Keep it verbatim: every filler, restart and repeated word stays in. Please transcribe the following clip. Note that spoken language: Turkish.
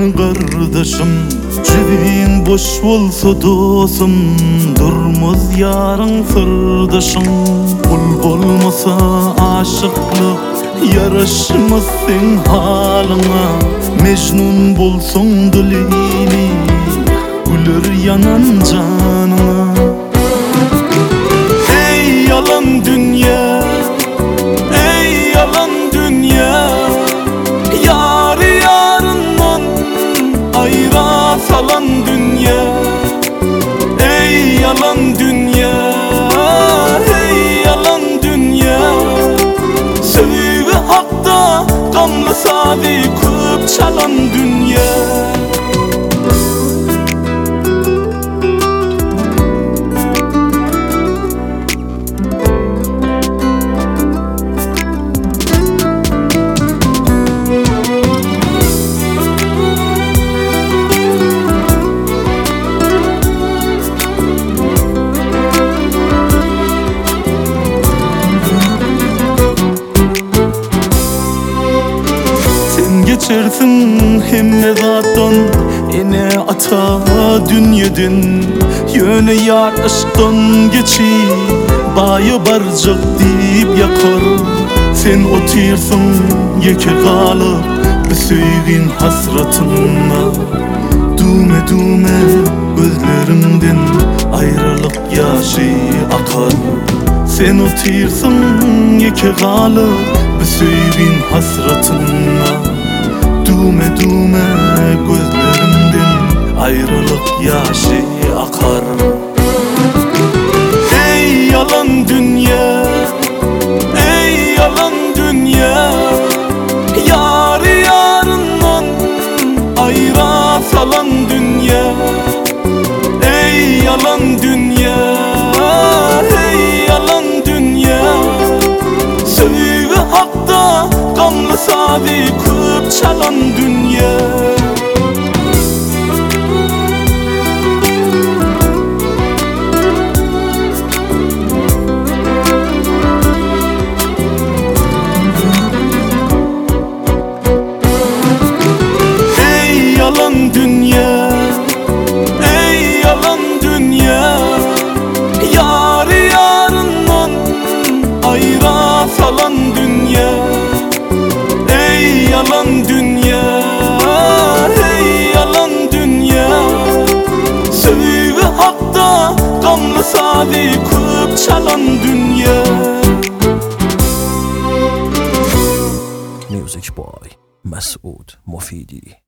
meni kardeşim. Cebin boş bolsa dostum, durmaz yarın sırdaşın. Kul bolmasa aşıklık yaraşmaz sen halına. Mecnun bolsun dilini, güler yanan canına. Ey yalan dünya, ey yalan dünya, yarı yarından ayıra salan dünya. Ey yalan dünya, ey yalan dünya, sevgi hakta gamlı sadi köp çalan dünya. Geçersin hemme zattan, ene ata dünyadan. Yöne yar aşktan geçi, bayı barcak deyip yakar. Sen otirsin yeke kalıp, bir söygin hasratınla. Düme düme gözlerimden ayrılık yaşı akar. Sen otirsin yeke kalıp, bir söygin hasratınla. Düme düme gözlerimden ayrılık yaşı akar. Ey yalan dünya, ey yalan dünya, yarı yarından ayıra salan dünya. Ey yalan dünya, ey yalan dünya, sevgi hakta gamlı sadi köp çalan dünya. Ey yalan dünya, ey yalan dünya, yarı yarından ayıra salan dünya. Ey yalan dünya, ey yalan dünya, sevgi hakta gamlı sadi köp çalan dünya. Music Boy Masoud Mofidi.